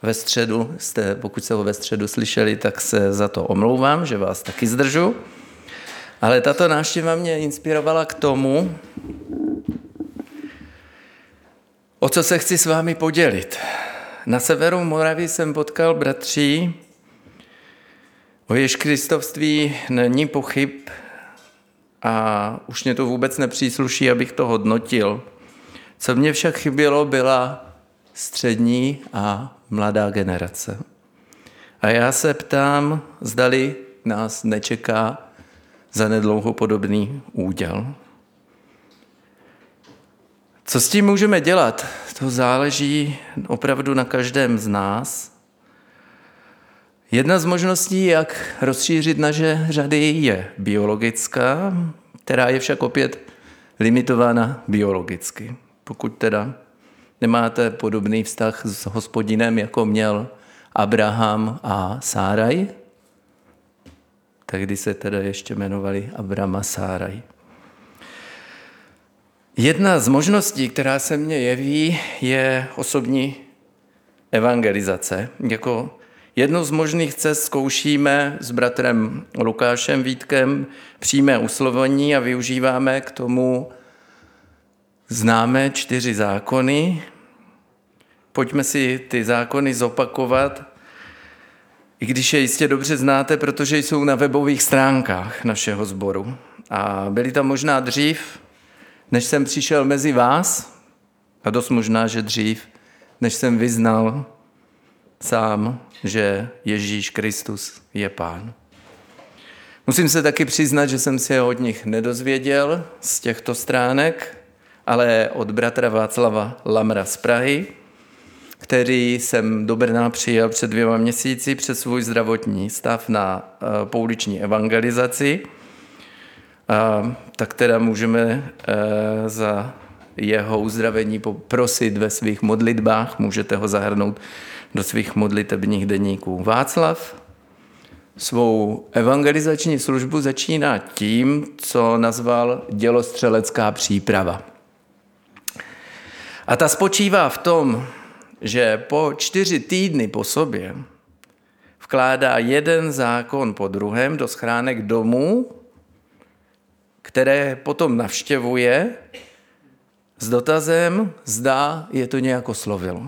ve středu, pokud jste ho ve středu slyšeli, tak se za to omlouvám, že vás taky zdržu. Ale tato návštěva mě inspirovala k tomu, o co se chci s vámi podělit. Na severu Moravy jsem potkal bratří, o jež kristovství není pochyb a už mě to vůbec nepřísluší, abych to hodnotil. Co mě však chybělo, byla střední a mladá generace. A já se ptám, zdali nás nečeká zanedlouho podobný úděl. Co s tím můžeme dělat? To záleží opravdu na každém z nás. Jedna z možností, jak rozšířit naše řady, je biologická, která je však opět limitována biologicky. Pokud teda nemáte podobný vztah s Hospodinem, jako měl Abraham a Sáraj, tehdy se teda ještě jmenovali Abram a Sáraj. Jedna z možností, která se mně jeví, je osobní evangelizace. Jako jednu z možných cest zkoušíme s bratrem Lukášem Vítkem přímé uslovení a využíváme k tomu známé 4 zákony. Pojďme si ty zákony zopakovat, i když je jistě dobře znáte, protože jsou na webových stránkách našeho sboru. A byly tam možná dřív, než jsem přišel mezi vás, a dost možná, že dřív, než jsem vyznal sám, že Ježíš Kristus je Pán. Musím se taky přiznat, že jsem si od nich nedozvěděl z těchto stránek, ale od bratra Václava Lamra z Prahy, který jsem do Brna přijel před 2 měsíci přes svůj zdravotní stav na pouliční evangelizaci. Tak teda můžeme za jeho uzdravení poprosit ve svých modlitbách, můžete ho zahrnout do svých modlitebních deníků. Václav svou evangelizační službu začíná tím, co nazval dělostřelecká příprava. A ta spočívá v tom, že po 4 týdny po sobě vkládá jeden zákon po druhém do schránek domů, které potom navštěvuje s dotazem, zda je to nějak oslovilo.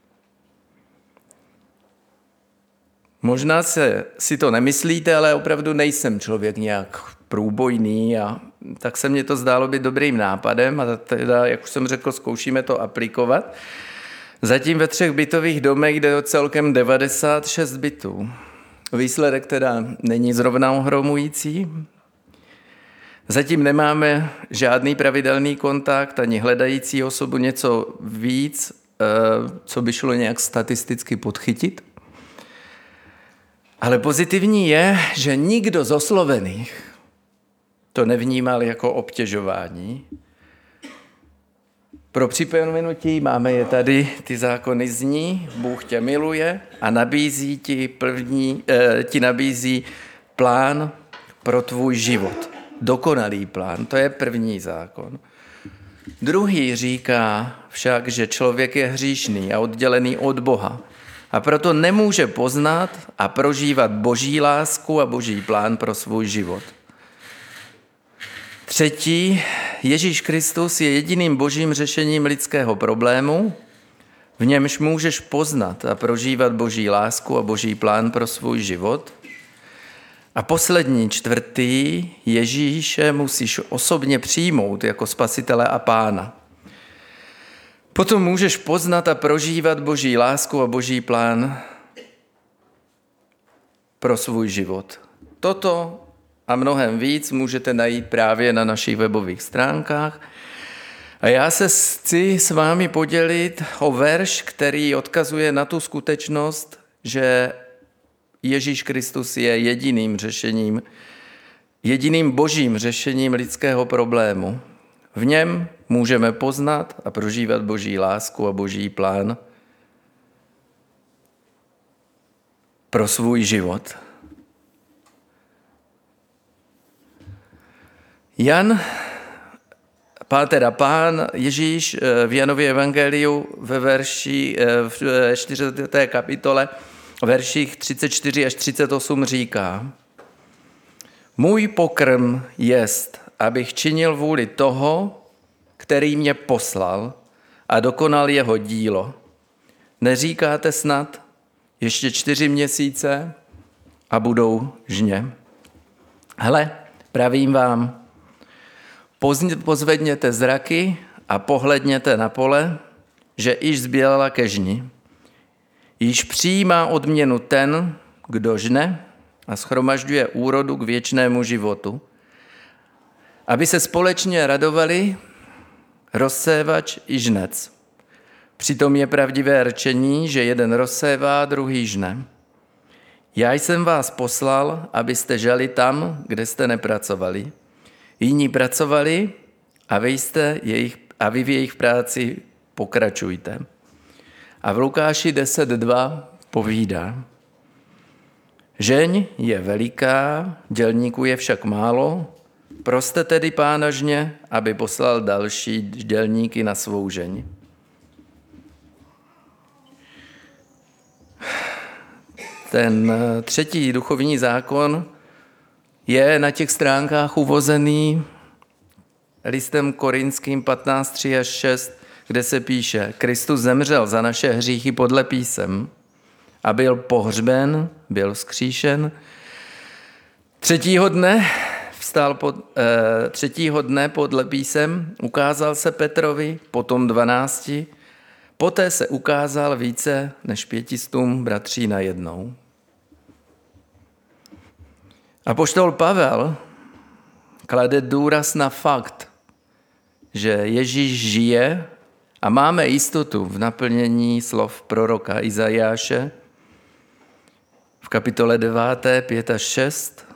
Možná si to nemyslíte, ale opravdu nejsem člověk nějak průbojný a tak se mně to zdálo být dobrým nápadem a teda, jak už jsem řekl, zkoušíme to aplikovat. Zatím ve 3 bytových domech jde o celkem 96 bytů. Výsledek teda není zrovna ohromující. Zatím nemáme žádný pravidelný kontakt, ani hledající osobu něco víc, co by šlo nějak statisticky podchytit. Ale pozitivní je, že nikdo z oslovených to nevnímal jako obtěžování. Pro připomenutí máme je tady, ty zákony zní, Bůh tě miluje a ti nabízí plán pro tvůj život. Dokonalý plán, to je první zákon. Druhý říká však, že člověk je hříšný a oddělený od Boha a proto nemůže poznat a prožívat Boží lásku a Boží plán pro svůj život. Třetí, Ježíš Kristus je jediným božím řešením lidského problému, v němž můžeš poznat a prožívat Boží lásku a Boží plán pro svůj život. A poslední, 4, Ježíše musíš osobně přijmout jako spasitele a pána. Potom můžeš poznat a prožívat Boží lásku a Boží plán pro svůj život. Toto a mnohem víc můžete najít právě na našich webových stránkách. A já se chci s vámi podělit o verš, který odkazuje na tu skutečnost, že Ježíš Kristus je jediným božím řešením lidského problému. V něm můžeme poznat a prožívat Boží lásku a Boží plán pro svůj život. Jan Pán Ježíš v Janově evangeliu v 4. kapitole, verších 34 až 38 říká: Můj pokrm jest, abych činil vůli toho, který mě poslal a dokonal jeho dílo. Neříkáte snad, ještě 4 měsíce a budou žně? Hle, pravím vám, pozvedněte zraky a pohledněte na pole, že již zbělala ke žni. Již přijímá odměnu ten, kdo žne a shromažďuje úrodu k věčnému životu, aby se společně radovali rozsévač i žnec. Přitom je pravdivé rčení, že jeden rozsévá, druhý žne. Já jsem vás poslal, abyste žali tam, kde jste nepracovali. Jiní pracovali a vy v jejich práci pokračujte. A v Lukáši 10.2 povídá: Žeň je veliká, dělníků je však málo, proste tedy Pána žně, aby poslal další dělníky na svou žeň. Ten 3. duchovní zákon je na těch stránkách uvozený listem Korinským 15, 3-6, kde se píše: Kristus zemřel za naše hříchy podle písem a byl pohřben, byl vzkříšen. 3. dne podle písem ukázal se Petrovi, potom 12, poté se ukázal více než 500 bratří najednou. Apoštol Pavel klade důraz na fakt, že Ježíš žije a máme jistotu v naplnění slov proroka Izajáše v kapitole 9, 5 až 6.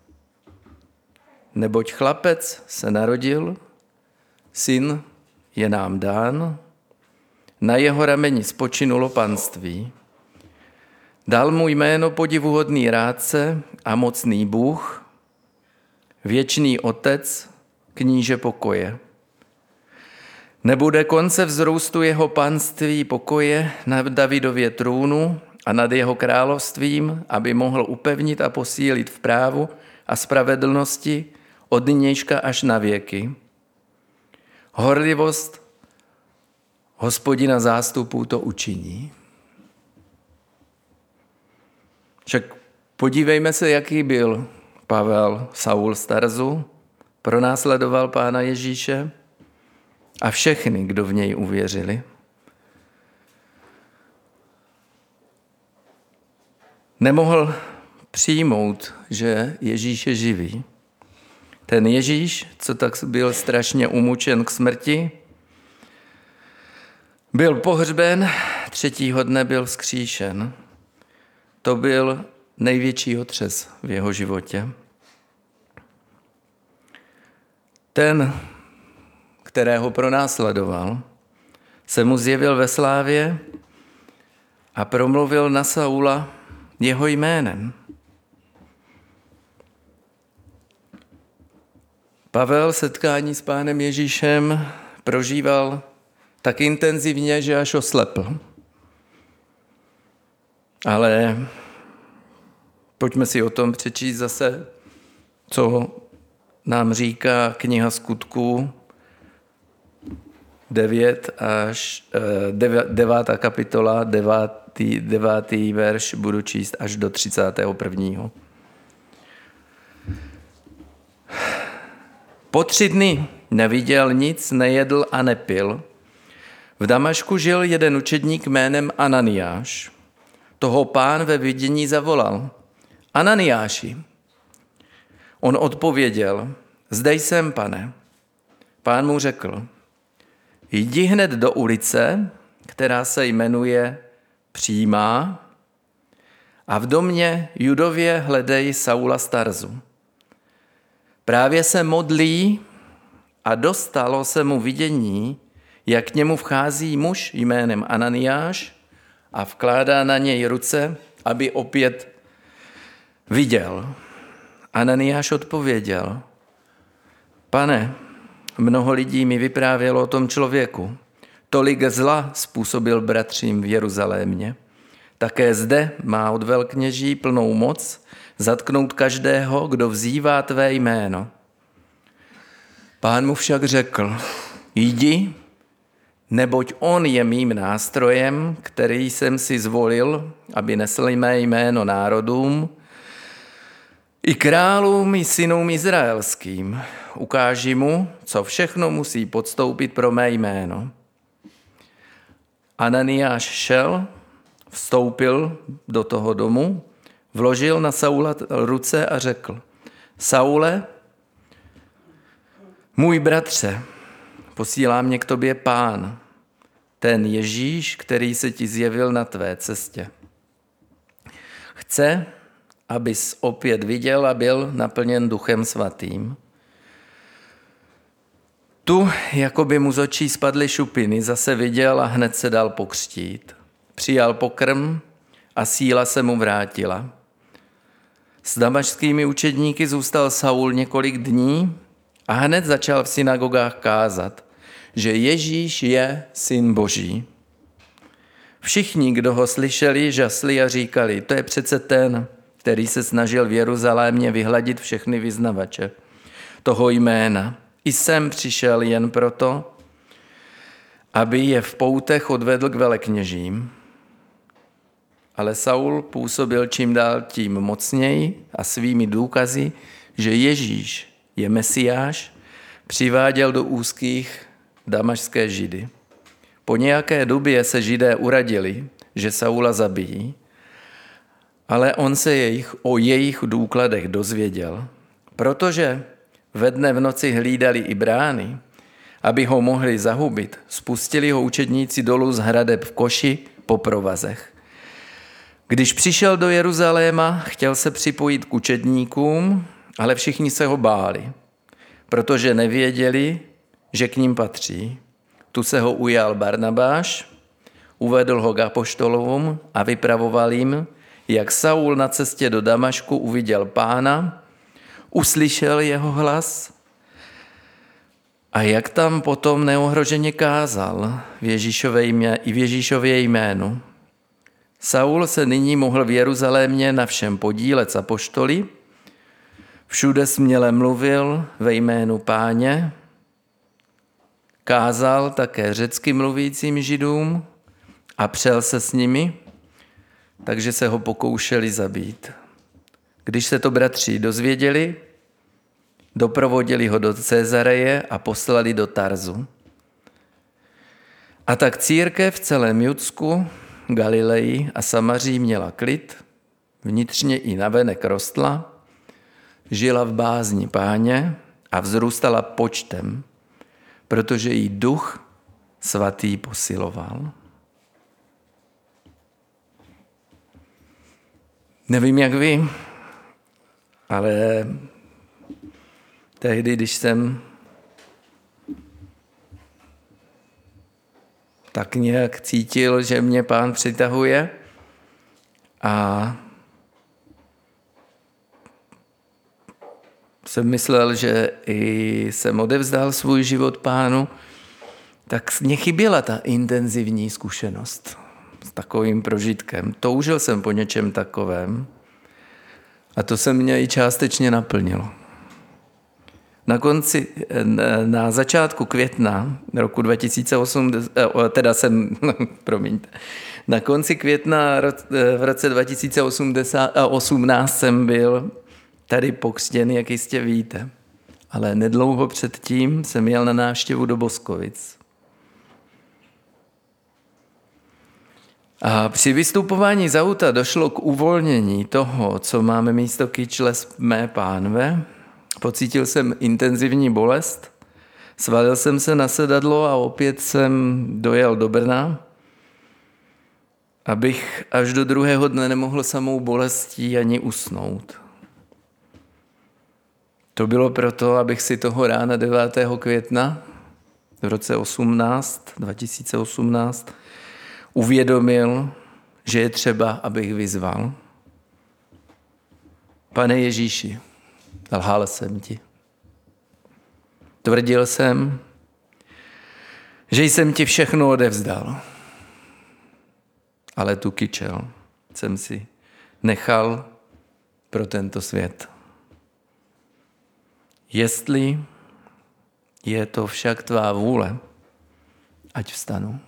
Neboť chlapec se narodil, syn je nám dán, na jeho rameni spočinulo panství. Dal mu jméno podivuhodný rádce a mocný Bůh, věčný Otec, kníže pokoje. Nebude konce vzrůstu jeho panství pokoje na Davidově trůnu a nad jeho královstvím, aby mohl upevnit a posílit v právu a spravedlnosti od nynějška až na věky. Horlivost Hospodina zástupů to učiní. Však podívejme se, jaký byl Pavel Saul z Tarzu, pronásledoval Pána Ježíše a všechny, kdo v něj uvěřili. Nemohl přijmout, že Ježíš je živý. Ten Ježíš, co tak byl strašně umučen k smrti, byl pohřben, 3. dne byl vzkříšen. To byl největší otřes v jeho životě. Ten, kterého pronásledoval, se mu zjevil ve slávě a promluvil na Saula jeho jménem. Pavel setkání s Pánem Ježíšem prožíval tak intenzivně, že až oslepl. Ale pojďme si o tom přečíst zase, co nám říká kniha Skutků 9 kapitola, 9. verš, budu číst až do 31. Po 3 dny neviděl nic, nejedl a nepil. V Damašku žil jeden učedník jménem Ananiáš. Toho Pán ve vidění zavolal: Ananiáši. On odpověděl: Zde jsem, Pane. Pán mu řekl: Jdi hned do ulice, která se jmenuje Přímá, a v domě Judově hledej Saula z Tarzu. Právě se modlí a dostalo se mu vidění, jak k němu vchází muž jménem Ananiáš a vkládá na něj ruce, aby opět viděl. Ananiáš odpověděl: Pane, mnoho lidí mi vyprávělo o tom člověku. Tolik zla způsobil bratřím v Jeruzalémě. Také zde má od velkněží plnou moc zatknout každého, kdo vzývá tvé jméno. Pán mu však řekl, jdi, neboť on je mým nástrojem, který jsem si zvolil, aby nesl mé jméno národům, i králům, i synům izraelským. Ukáži mu, co všechno musí podstoupit pro mé jméno. Ananiáš šel, vstoupil do toho domu, vložil na Saula ruce a řekl, Saule, můj bratře, posílá mě k tobě Pán, ten Ježíš, který se ti zjevil na tvé cestě. Chce, abys opět viděl a byl naplněn Duchem Svatým. Tu, jako by mu z očí spadly šupiny, zase viděl a hned se dal pokřtít. Přijal pokrm a síla se mu vrátila. S damašskými učedníky zůstal Saul několik dní a hned začal v synagogách kázat, že Ježíš je Syn Boží. Všichni, kdo ho slyšeli, žasli a říkali, to je přece ten, který se snažil v Jeruzalémě vyhladit všechny vyznavače toho jména. I sem přišel jen proto, aby je v poutech odvedl k velekněžím. Ale Saul působil čím dál tím mocněji a svými důkazy, že Ježíš je Mesiáš, přiváděl do úzkých damašské Židy. Po nějaké době se Židé uradili, že Saula zabijí, ale on se o jejich důkladech dozvěděl, protože ve dne v noci hlídali i brány, aby ho mohli zahubit, spustili ho učedníci dolů z hradeb v koši po provazech. Když přišel do Jeruzaléma, chtěl se připojit k učedníkům, ale všichni se ho báli, protože nevěděli, že k ním patří. Tu se ho ujal Barnabáš, uvedl ho k apoštolům a vypravoval jim, jak Saul na cestě do Damašku uviděl Pána, uslyšel jeho hlas a jak tam potom neohroženě kázal v Ježíšově jménu. Saul se nyní mohl v Jeruzalémě na všem podílet s apoštoly, všude směle mluvil ve jménu Páně, kázal také řecky mluvícím Židům a přel se s nimi, takže se ho pokoušeli zabít. Když se to bratři dozvěděli, doprovodili ho do Cezareje a poslali do Tarzu. A tak církev v celém Judsku, Galileji a Samaří měla klid, vnitřně i navenek rostla, žila v bázni Páně a vzrůstala počtem, protože jí Duch Svatý posiloval. Nevím, jak vy, ale tehdy, když jsem tak nějak cítil, že mě Pán přitahuje a jsem myslel, že i jsem odevzdal svůj život Pánu, tak mě chyběla ta intenzivní zkušenost s takovým prožitkem. Toužil jsem po něčem takovém a to se mě i částečně naplnilo. Na začátku května roku 2008, na konci května v roce 2018 jsem byl tady pokřtěn, jak jistě víte. Ale nedlouho předtím jsem jel na návštěvu do Boskovic. A při vystupování z auta došlo k uvolnění toho, co máme místo kyčle mé pánve. Pocítil jsem intenzivní bolest, svalil jsem se na sedadlo a opět jsem dojel do Brna, abych až do druhého dne nemohl samou bolestí ani usnout. To bylo proto, abych si toho rána 9. května v roce 2018 uvědomil, že je třeba, abych vyzval. Pane Ježíši, lhal jsem ti. Tvrdil jsem, že jsem ti všechno odevzdal. Ale tu kyčel jsem si nechal pro tento svět. Jestli je to však tvá vůle, ať vstanu.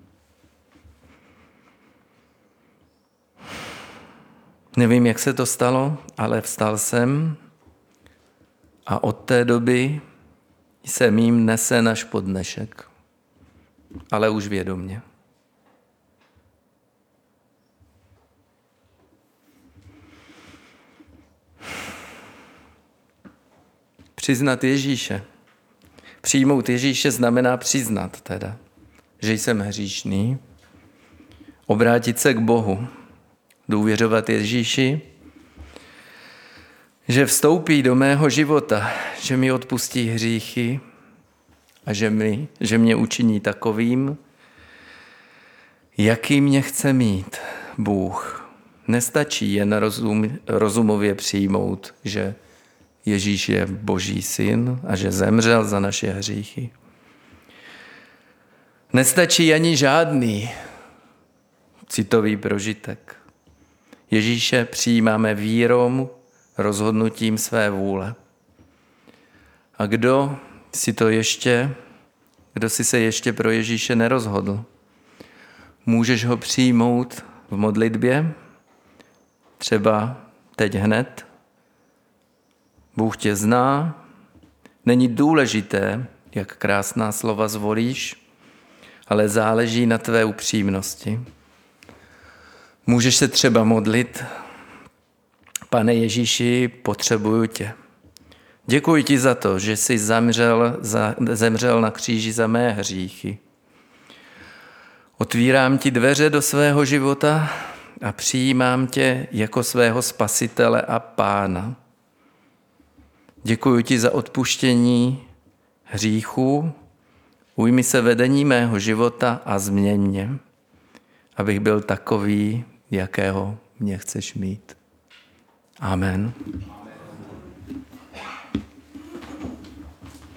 Nevím, jak se to stalo, ale vstal jsem a od té doby jsem jím nesen až po dnešek, ale už vědomě. Přiznat Ježíše. Přijmout Ježíše znamená přiznat teda, že jsem hříšný, obrátit se k Bohu, důvěřovat Ježíši, že vstoupí do mého života, že mi odpustí hříchy a že mě učiní takovým, jaký mě chce mít Bůh. Nestačí jen rozumově přijmout, že Ježíš je Boží syn a že zemřel za naše hříchy. Nestačí ani žádný citový prožitek. Ježíše přijímáme vírou, rozhodnutím své vůle. A kdo si se ještě pro Ježíše nerozhodl? Můžeš ho přijmout v modlitbě, třeba teď hned. Bůh tě zná, není důležité, jak krásná slova zvolíš, ale záleží na tvé upřímnosti. Můžeš se třeba modlit: Pane Ježíši, potřebuju tě. Děkuji ti za to, že jsi zemřel na kříži za mé hříchy. Otvírám ti dveře do svého života a přijímám tě jako svého spasitele a pána. Děkuji ti za odpuštění hříchů, ujmi se vedení mého života a změň mě, abych byl takový, jakého mě chceš mít. Amen.